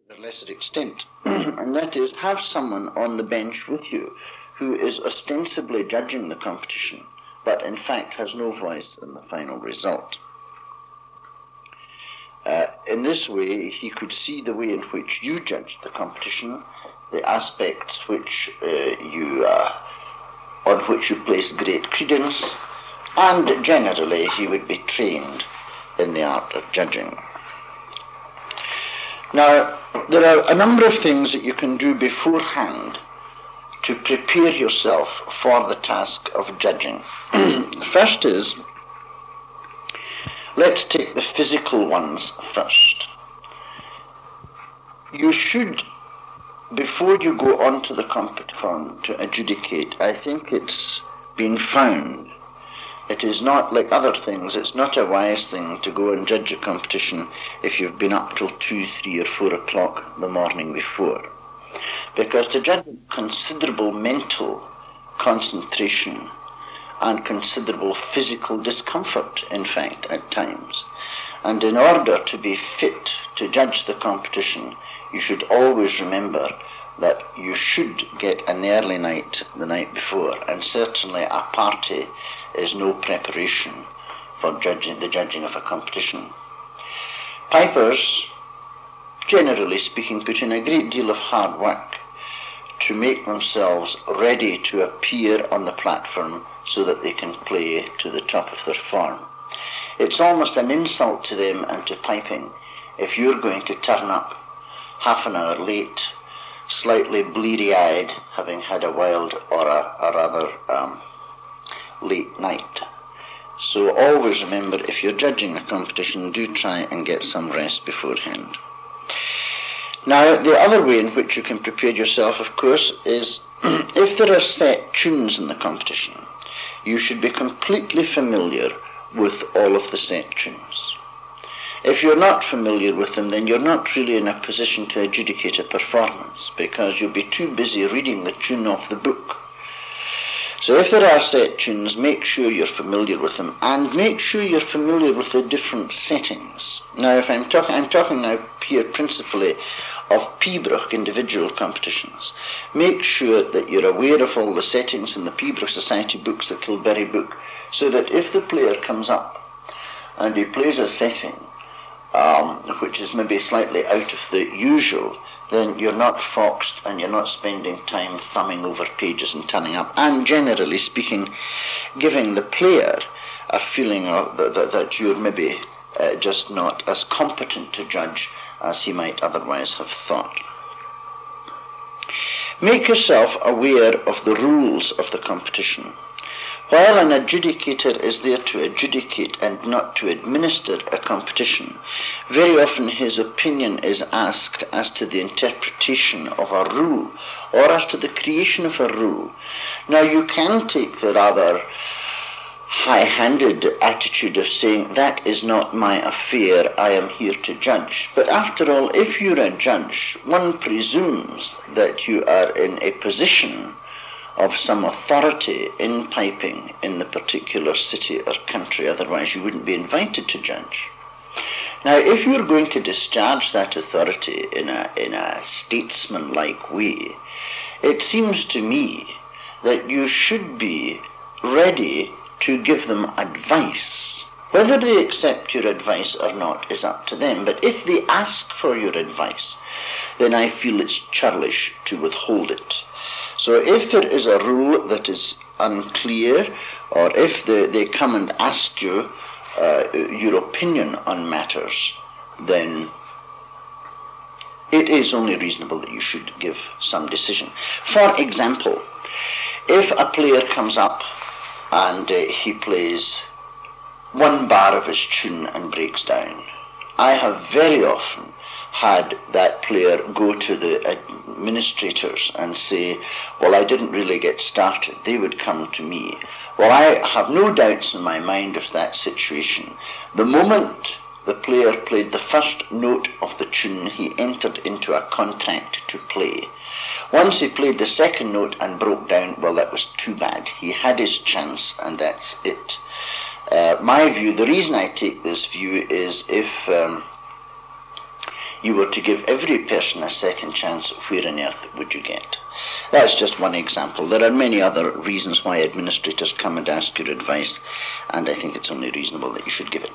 to a lesser extent, and that is have someone on the bench with you who is ostensibly judging the competition, but in fact has no voice in the final result. In this way, he could see the way in which you judged the competition, the aspects which on which you placed great credence, and generally he would be trained in the art of judging. Now, there are a number of things that you can do beforehand to prepare yourself for the task of judging. The first is, let's take the physical ones first. You should, before you go on to the competition to adjudicate, I think it's been found, it is not like other things, it's not a wise thing to go and judge a competition if you've been up till 2, 3 or 4 o'clock the morning before. Because to judge considerable mental concentration and considerable physical discomfort, in fact, at times. And in order to be fit to judge the competition, you should always remember that you should get an early night the night before, and certainly a party is no preparation for the judging of a competition. Pipers, generally speaking, put in a great deal of hard work to make themselves ready to appear on the platform so that they can play to the top of their form. It's almost an insult to them and to piping if you're going to turn up half an hour late, slightly bleary-eyed, having had a wild or a rather late night. So always remember, if you're judging a competition, do try and get some rest beforehand. Now, the other way in which you can prepare yourself, of course, is if there are set tunes in the competition, you should be completely familiar with all of the set tunes. If you're not familiar with them, then you're not really in a position to adjudicate a performance, because you'll be too busy reading the tune off the book. So if there are set tunes, make sure you're familiar with them, and make sure you're familiar with the different settings. Now, if I'm talking now here principally of Pibroch individual competitions. Make sure that you're aware of all the settings in the Pibroch Society books, the Kilberry book, so that if the player comes up and he plays a setting which is maybe slightly out of the usual, then you're not foxed and you're not spending time thumbing over pages and turning up, and generally speaking, giving the player a feeling of that you're maybe just not as competent to judge as he might otherwise have thought. Make yourself aware of the rules of the competition. While an adjudicator is there to adjudicate and not to administer a competition, very often his opinion is asked as to the interpretation of a rule or as to the creation of a rule. Now, you can take the rather high-handed attitude of saying, that is not my affair, I am here to judge. But after all, if you're a judge, one presumes that you are in a position of some authority in piping in the particular city or country, otherwise you wouldn't be invited to judge. Now, if you're going to discharge that authority in a statesman-like way, it seems to me that you should be ready to give them advice. Whether they accept your advice or not is up to them, but if they ask for your advice, then I feel it's churlish to withhold it. So if there is a rule that is unclear, or if they come and ask you your opinion on matters, then it is only reasonable that you should give some decision. For example, if a player comes up and he plays one bar of his tune and breaks down, I have very often had that player go to the administrators and say, well, I didn't really get started. They would come to me. Well, I have no doubts in my mind of that situation. The moment the player played the first note of the tune, he entered into a contract to play. Once he played the second note and broke down, well, that was too bad. He had his chance, and that's it. My view, the reason I take this view is if you were to give every person a second chance, where on earth would you get? That's just one example. There are many other reasons why administrators come and ask your advice, and I think it's only reasonable that you should give it.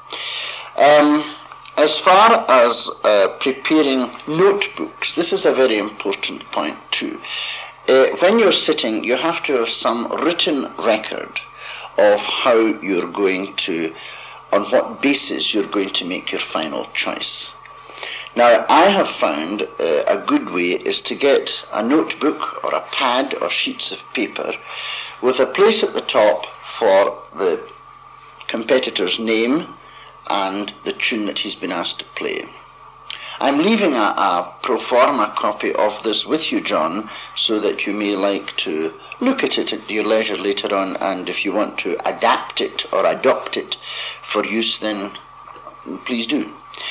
As far as preparing notebooks, this is a very important point too. When you're sitting, you have to have some written record of how you're going to, on what basis you're going to make your final choice. Now, I have found a good way is to get a notebook or a pad or sheets of paper with a place at the top for the competitor's name and the tune that he's been asked to play. I'm leaving a pro forma copy of this with you, John, so that you may like to look at it at your leisure later on, and if you want to adapt it or adopt it for use, then please do.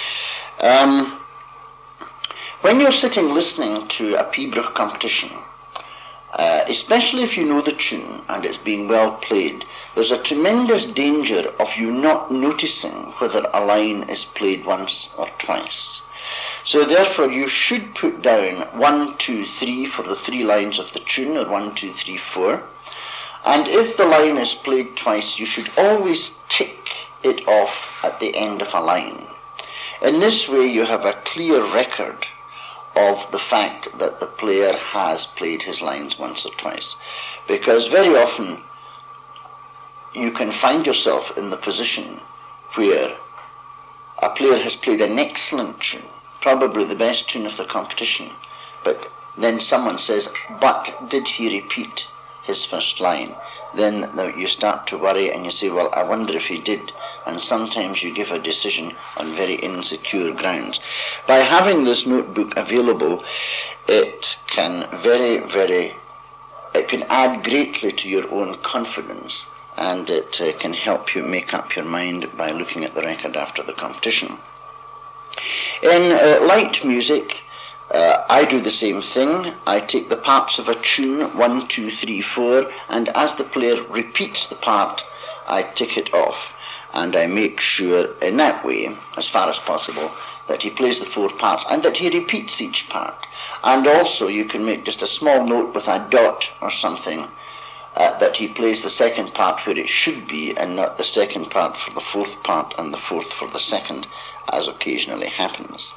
When you're sitting listening to a Pibroch competition, especially if you know the tune and it's being well played, there's a tremendous danger of you not noticing whether a line is played once or twice. So therefore you should put down 1, 2, 3 for the 3 lines of the tune, or 1, 2, 3, 4. And if the line is played twice, you should always tick it off at the end of a line. In this way you have a clear record of the fact that the player has played his lines once or twice. Because very often you can find yourself in the position where a player has played an excellent tune, probably the best tune of the competition, but then someone says, but did he repeat his first line? Then you start to worry and you say, well, I wonder if he did. And sometimes you give a decision on very insecure grounds. By having this notebook available, it can it can add greatly to your own confidence, and it can help you make up your mind by looking at the record after the competition. In light music, I do the same thing. I take the parts of a tune, 1, 2, 3, 4, and as the player repeats the part, I tick it off. And I make sure in that way, as far as possible, that he plays the 4 parts and that he repeats each part. And also you can make just a small note with a dot or something that he plays the second part where it should be, and not the second part for the 4th part and the 4th for the second, as occasionally happens.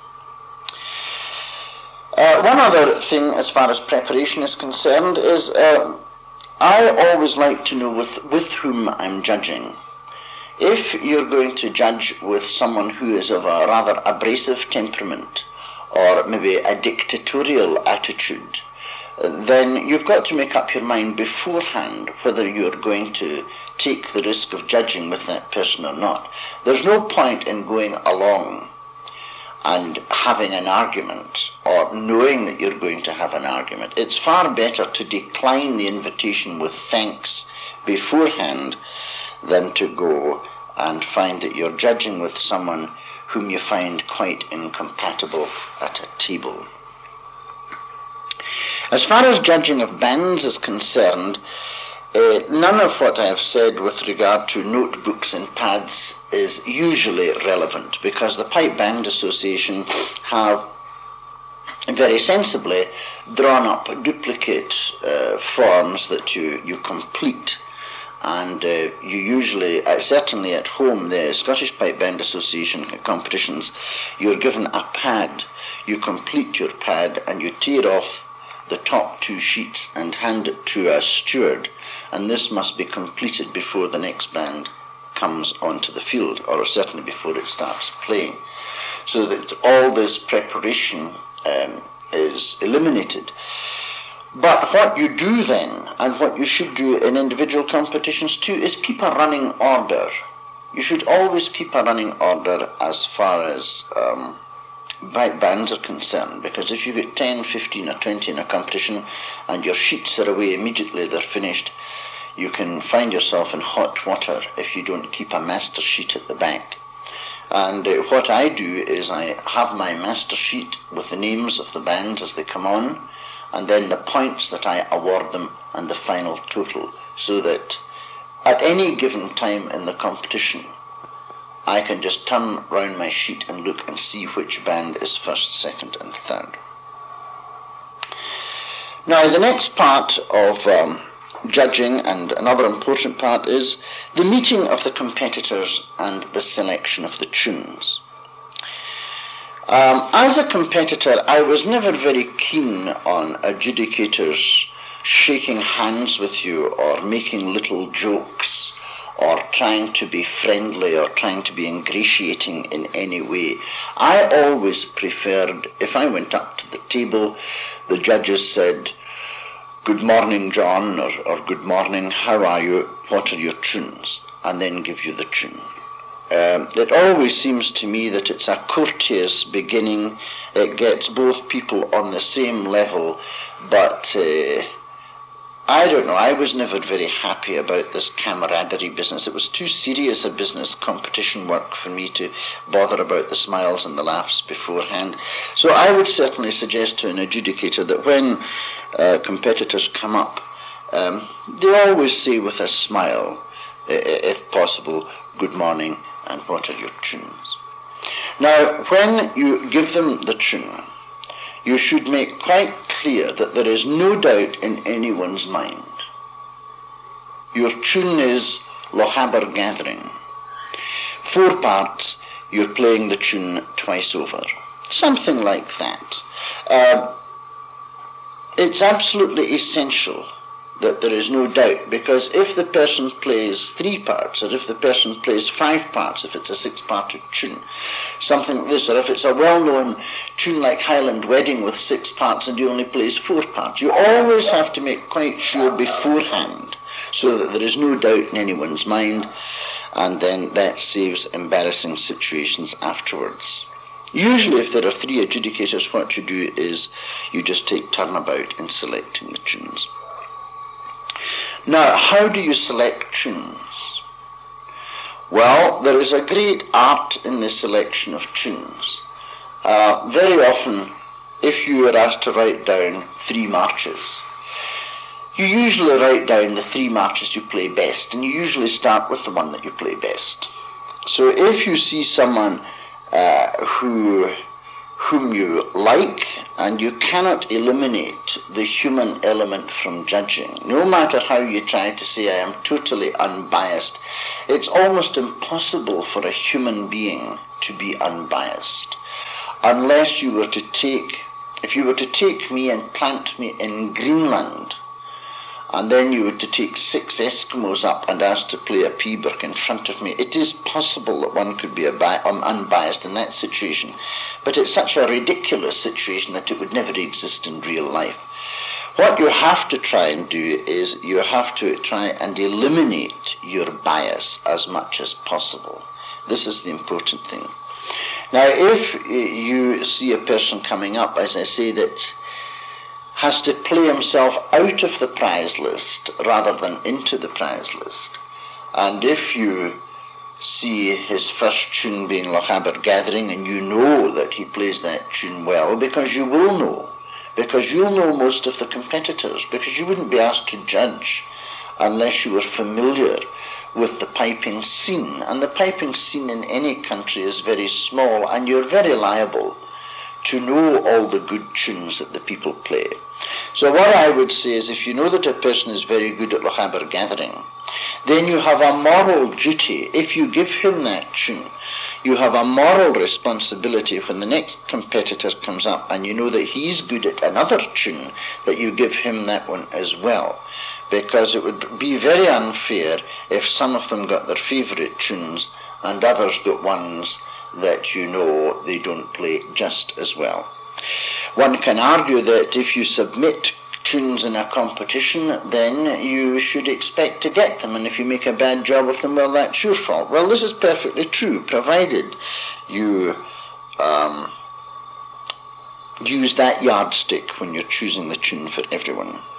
One other thing as far as preparation is concerned is I always like to know with whom I'm judging. If you're going to judge with someone who is of a rather abrasive temperament or maybe a dictatorial attitude, then you've got to make up your mind beforehand whether you're going to take the risk of judging with that person or not. There's no point in going along and having an argument or knowing that you're going to have an argument. It's far better to decline the invitation with thanks beforehand than to go and find that you're judging with someone whom you find quite incompatible at a table. As far as judging of bands is concerned, none of what I have said with regard to notebooks and pads is usually relevant, because the Pipe Band Association have very sensibly drawn up duplicate forms that you complete. And you usually, certainly at home, the Scottish Pipe Band Association competitions, you're given a pad. You complete your pad and you tear off the top 2 sheets and hand it to a steward. And this must be completed before the next band comes onto the field, or certainly before it starts playing. So that all this preparation is eliminated. But what you do then, and what you should do in individual competitions too, is keep a running order. You should always keep a running order as far as bands are concerned, because if you get 10, 15 or 20 in a competition and your sheets are away immediately they're finished, you can find yourself in hot water if you don't keep a master sheet at the back. And what I do is I have my master sheet with the names of the bands as they come on, and then the points that I award them and the final total, so that at any given time in the competition, I can just turn round my sheet and look and see which band is first, second and third. Now the next part of judging, and another important part, is the meeting of the competitors and the selection of the tunes. As a competitor, I was never very keen on adjudicators shaking hands with you or making little jokes or trying to be friendly or trying to be ingratiating in any way. I always preferred, if I went up to the table, the judges said, "Good morning, John," or "Good morning, how are you, what are your tunes?" and then give you the tune. It always seems to me that it's a courteous beginning. It gets both people on the same level, but I don't know, I was never very happy about this camaraderie business. It was too serious a business, competition work, for me to bother about the smiles and the laughs beforehand. So I would certainly suggest to an adjudicator that when competitors come up, they always say with a smile, if possible, "Good morning, and what are your tunes?" Now, when you give them the tune, you should make quite clear that there is no doubt in anyone's mind. Your tune is Lochaber Gathering. 4 parts, you're playing the tune twice over. Something like that. It's absolutely essential that there is no doubt, because if the person plays 3 parts, or if the person plays 5 parts, if it's a 6-parted tune, something like this, or if it's a well-known tune like Highland Wedding with 6 parts and he only plays 4 parts, you always have to make quite sure beforehand so that there is no doubt in anyone's mind, and then that saves embarrassing situations afterwards. Usually if there are 3 adjudicators, what you do is you just take turnabout in selecting the tunes. Now, how do you select tunes? Well, there is a great art in the selection of tunes. Very often, if you are asked to write down 3 marches, you usually write down the 3 marches you play best, and you usually start with the one that you play best. So if you see someone whom you like, and you cannot eliminate the human element from judging, no matter how you try to say I am totally unbiased, it's almost impossible for a human being to be unbiased. Unless you were to take, if you were to take me and plant me in Greenland, and then you were to take 6 Eskimos up and ask to play a Pibroch in front of me, it is possible that one could be unbiased in that situation. But it's such a ridiculous situation that it would never exist in real life. What you have to try and do is you have to try and eliminate your bias as much as possible. This is the important thing. Now, if you see a person coming up, as I say, that has to play himself out of the prize list rather than into the prize list, and if you see his first tune being Lochaber Gathering, and you know that he plays that tune well, because you will know, because you'll know most of the competitors, because you wouldn't be asked to judge unless you were familiar with the piping scene, and the piping scene in any country is very small, and you're very liable to know all the good tunes that the people play. So what I would say is, if you know that a person is very good at Lochaber Gathering, then you have a moral duty. If you give him that tune, you have a moral responsibility when the next competitor comes up and you know that he's good at another tune, that you give him that one as well. Because it would be very unfair if some of them got their favourite tunes and others got ones that you know they don't play just as well. One can argue that if you submit tunes in a competition, then you should expect to get them, and if you make a bad job of them, well, that's your fault. Well, this is perfectly true, provided you use that yardstick when you're choosing the tune for everyone.